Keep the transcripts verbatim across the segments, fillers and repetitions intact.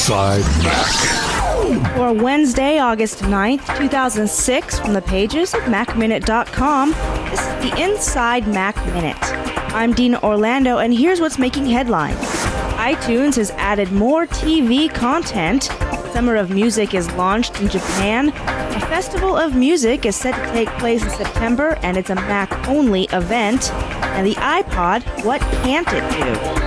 Inside Mac. For Wednesday, August ninth, two thousand six, from the pages of Mac Minute dot com, this is the Inside Mac Minute. I'm Dina Orlando, and here's what's making headlines. iTunes has added more T V content. Summer of Music is launched in Japan. A festival of music is set to take place in September, and it's a Mac-only event. And the iPod, what can't it do?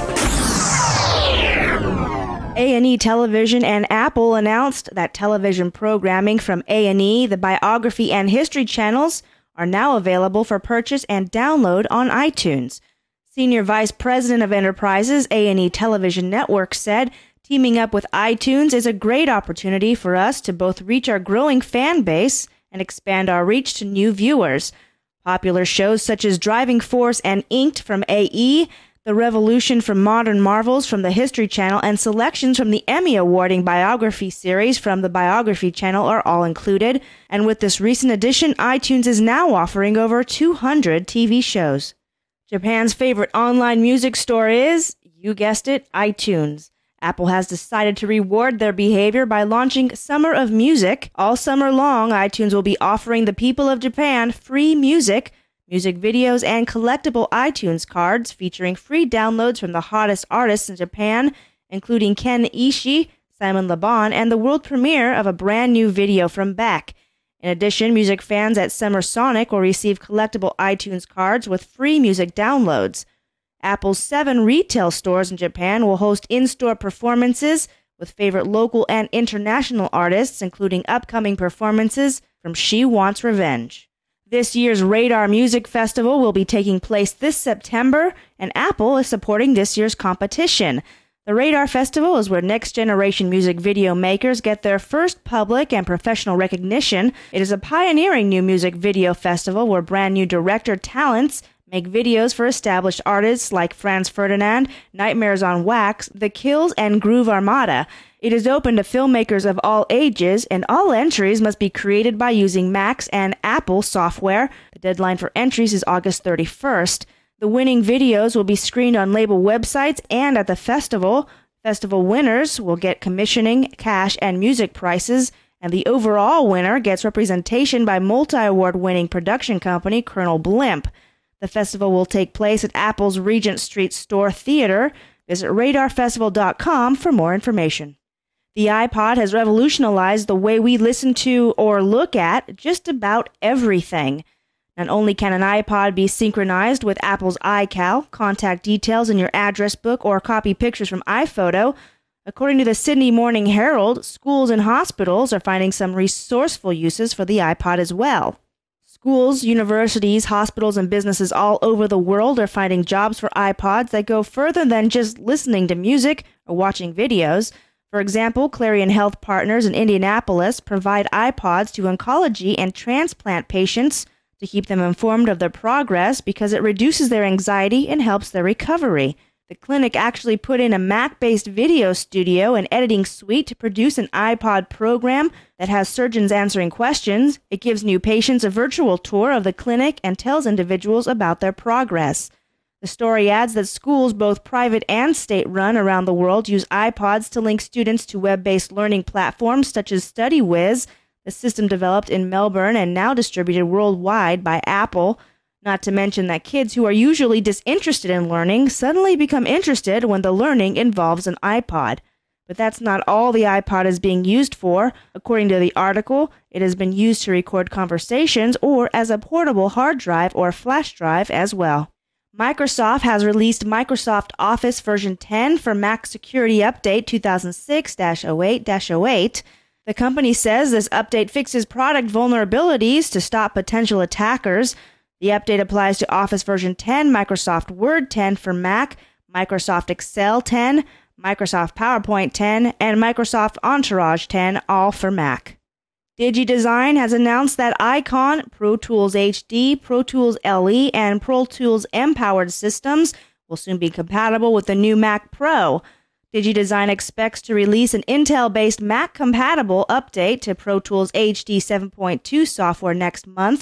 A and E Television and Apple announced that television programming from A and E, the Biography and History channels, are now available for purchase and download on iTunes. Senior Vice President of Enterprises, A and E Television Network, said, "Teaming up with iTunes is a great opportunity for us to both reach our growing fan base and expand our reach to new viewers. Popular shows such as Driving Force and Inked from A E, The Revolution from Modern Marvels from the History Channel, and selections from the Emmy-awarding Biography series from the Biography Channel are all included. And with this recent addition, iTunes is now offering over two hundred T V shows." Japan's favorite online music store is, you guessed it, iTunes. Apple has decided to reward their behavior by launching Summer of Music. All summer long, iTunes will be offering the people of Japan free music, music videos, and collectible iTunes cards featuring free downloads from the hottest artists in Japan, including Ken Ishii, Simon Le Bon, and the world premiere of a brand new video from Beck. In addition, music fans at Summer Sonic will receive collectible iTunes cards with free music downloads. Apple's seven retail stores in Japan will host in-store performances with favorite local and international artists, including upcoming performances from She Wants Revenge. This year's Radar Music Festival will be taking place this September, and Apple is supporting this year's competition. The Radar Festival is where next-generation music video makers get their first public and professional recognition. It is a pioneering new music video festival where brand-new director talents make videos for established artists like Franz Ferdinand, Nightmares on Wax, The Kills, and Groove Armada. It is open to filmmakers of all ages, and all entries must be created by using Macs and Apple software. The deadline for entries is August thirty-first. The winning videos will be screened on label websites and at the festival. Festival winners will get commissioning, cash, and music prices, and the overall winner gets representation by multi-award-winning production company Colonel Blimp. The festival will take place at Apple's Regent Street Store Theater. Visit radar festival dot com for more information. The iPod has revolutionized the way we listen to or look at just about everything. Not only can an iPod be synchronized with Apple's iCal, contact details in your address book, or copy pictures from iPhoto, according to the Sydney Morning Herald, schools and hospitals are finding some resourceful uses for the iPod as well. Schools, universities, hospitals, and businesses all over the world are finding jobs for iPods that go further than just listening to music or watching videos. For example, Clarion Health Partners in Indianapolis provide iPods to oncology and transplant patients to keep them informed of their progress because it reduces their anxiety and helps their recovery. The clinic actually put in a Mac-based video studio and editing suite to produce an iPod program that has surgeons answering questions. It gives new patients a virtual tour of the clinic and tells individuals about their progress. The story adds that schools, both private and state-run around the world, use iPods to link students to web-based learning platforms such as StudyWiz, the system developed in Melbourne and now distributed worldwide by Apple. Not to mention that kids who are usually disinterested in learning suddenly become interested when the learning involves an iPod. But that's not all the iPod is being used for. According to the article, it has been used to record conversations or as a portable hard drive or flash drive as well. Microsoft has released Microsoft Office version ten for Mac Security Update two thousand six dash oh eight dash oh eight. The company says this update fixes product vulnerabilities to stop potential attackers. The update applies to Office version ten, Microsoft Word ten for Mac, Microsoft Excel ten, Microsoft PowerPoint ten, and Microsoft Entourage ten, all for Mac. DigiDesign has announced that Icon, Pro Tools H D, Pro Tools L E, and Pro Tools M-powered systems will soon be compatible with the new Mac Pro. DigiDesign expects to release an Intel-based Mac-compatible update to Pro Tools H D seven point two software next month.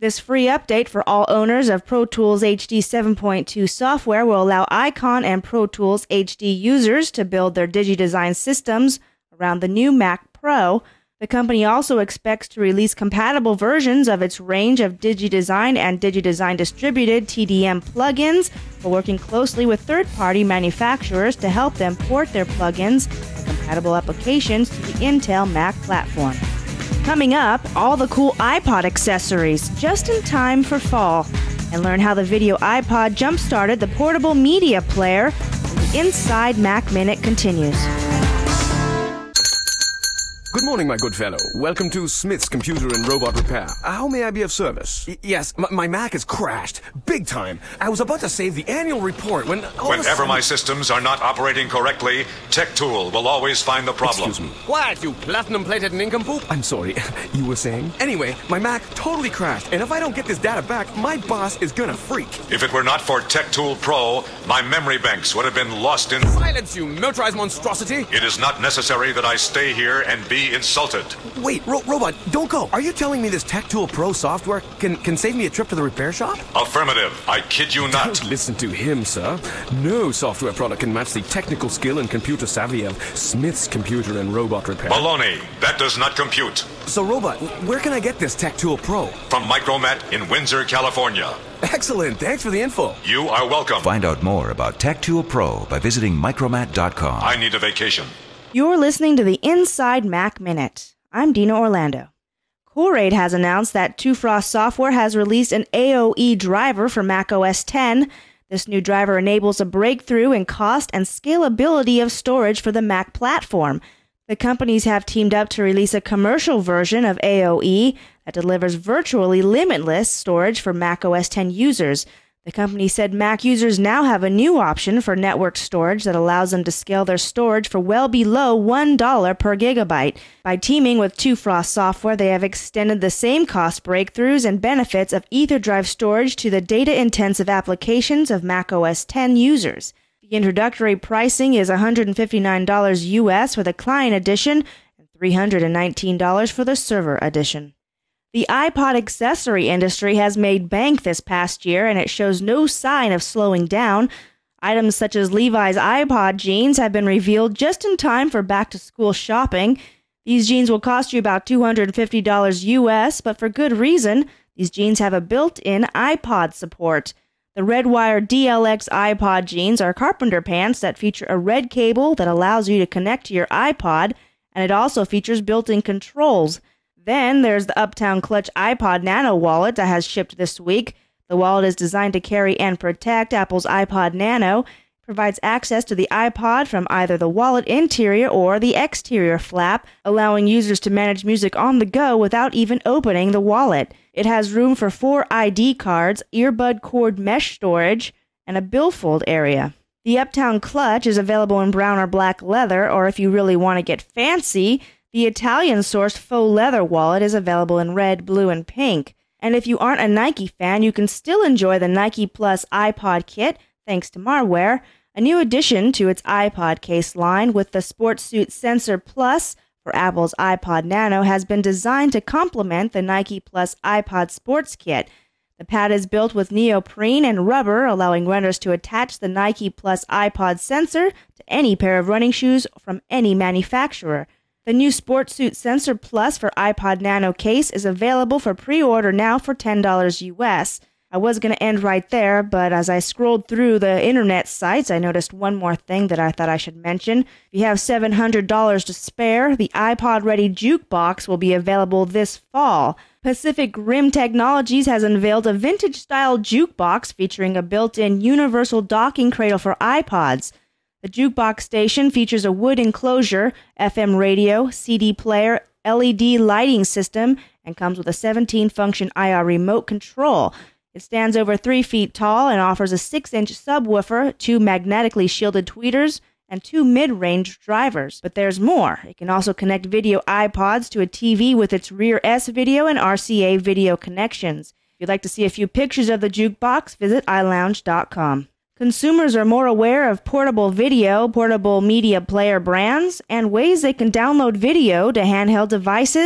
This free update for all owners of Pro Tools H D seven point two software will allow Icon and Pro Tools H D users to build their DigiDesign systems around the new Mac Pro. The company also expects to release compatible versions of its range of DigiDesign and DigiDesign distributed T D M plugins, while working closely with third-party manufacturers to help them port their plugins and compatible applications to the Intel Mac platform. Coming up, all the cool iPod accessories, just in time for fall. And learn how the video iPod jump-started the portable media player. And the Inside Mac Minute continues. Good morning, my good fellow. Welcome to Smith's Computer and Robot Repair. How may I be of service? Y- yes, m- my Mac has crashed. Big time. I was about to save the annual report when... Whenever sudden... my systems are not operating correctly, TechTool will always find the problem. Excuse me. What, you platinum-plated nincompoop? I'm sorry. You were saying? Anyway, my Mac totally crashed, and if I don't get this data back, my boss is gonna freak. If it were not for TechTool Pro, my memory banks would have been lost in... Silence, you militarized monstrosity! It is not necessary that I stay here and be insulted. Wait, Ro- Robot, don't go. Are you telling me this TechTool Pro software can, can save me a trip to the repair shop? Affirmative. I kid you not. Don't listen to him, sir. No software product can match the technical skill and computer savvy of Smith's Computer and Robot Repair. Baloney. That does not compute. So, Robot, where can I get this TechTool Pro? From Micromat in Windsor, California. Excellent. Thanks for the info. You are welcome. Find out more about TechTool Pro by visiting micromat dot com. I need a vacation. You're listening to the Inside Mac Minute. I'm Dina Orlando. Coraid has announced that Two Frost Software has released an A O E driver for Mac O S ten. This new driver enables a breakthrough in cost and scalability of storage for the Mac platform. The companies have teamed up to release a commercial version of A O E that delivers virtually limitless storage for Mac O S ten users. The company said Mac users now have a new option for network storage that allows them to scale their storage for well below one dollar per gigabyte. By teaming with Two Frost Software, they have extended the same cost breakthroughs and benefits of EtherDrive storage to the data-intensive applications of Mac O S ten users. The introductory pricing is one hundred fifty-nine dollars U S for the client edition and three hundred nineteen dollars for the server edition. The iPod accessory industry has made bank this past year, and it shows no sign of slowing down. Items such as Levi's iPod jeans have been revealed just in time for back-to-school shopping. These jeans will cost you about two hundred fifty dollars U S, but for good reason. These jeans have a built-in iPod support. The Redwire D L X iPod jeans are carpenter pants that feature a red cable that allows you to connect to your iPod, and it also features built-in controls. Then there's the Uptown Clutch iPod Nano wallet that has shipped this week. The wallet is designed to carry and protect Apple's iPod Nano. It provides access to the iPod from either the wallet interior or the exterior flap, allowing users to manage music on the go without even opening the wallet. It has room for four I D cards, earbud cord mesh storage, and a billfold area. The Uptown Clutch is available in brown or black leather, or if you really want to get fancy, the Italian-sourced faux leather wallet is available in red, blue, and pink. And if you aren't a Nike fan, you can still enjoy the Nike Plus iPod kit, thanks to Marware, a new addition to its iPod case line with the Sportsuit Sensor Plus for Apple's iPod Nano has been designed to complement the Nike Plus iPod Sports Kit. The pad is built with neoprene and rubber, allowing runners to attach the Nike Plus iPod sensor to any pair of running shoes from any manufacturer. The new Sportsuit Sensor Plus for iPod Nano case is available for pre-order now for ten dollars U S. I was going to end right there, but as I scrolled through the internet sites, I noticed one more thing that I thought I should mention. If you have seven hundred dollars to spare, the iPod-ready jukebox will be available this fall. Pacific Rim Technologies has unveiled a vintage-style jukebox featuring a built-in universal docking cradle for iPods. The jukebox station features a wood enclosure, F M radio, C D player, L E D lighting system, and comes with a seventeen-function I R remote control. It stands over three feet tall and offers a six-inch subwoofer, two magnetically shielded tweeters, and two mid-range drivers. But there's more. It can also connect video iPods to a T V with its rear S video and R C A video connections. If you'd like to see a few pictures of the jukebox, visit i lounge dot com. Consumers are more aware of portable video, portable media player brands, and ways they can download video to handheld devices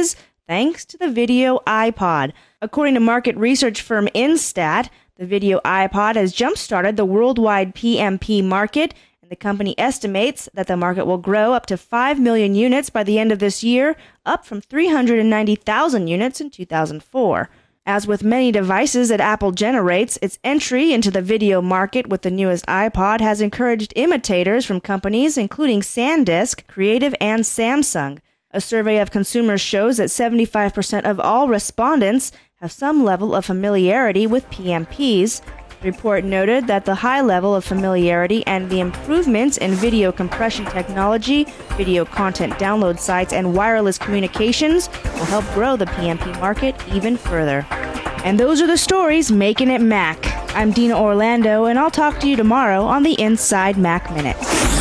thanks to the video iPod. According to market research firm Instat, the video iPod has jump-started the worldwide P M P market, and the company estimates that the market will grow up to five million units by the end of this year, up from three hundred ninety thousand units in two thousand four. As with many devices that Apple generates, its entry into the video market with the newest iPod has encouraged imitators from companies including SanDisk, Creative, and Samsung. A survey of consumers shows that seventy-five percent of all respondents have some level of familiarity with P M Ps. The report noted that the high level of familiarity and the improvements in video compression technology, video content download sites, and wireless communications will help grow the P M P market even further. And those are the stories making it Mac. I'm Dina Orlando, and I'll talk to you tomorrow on the Inside Mac Minute.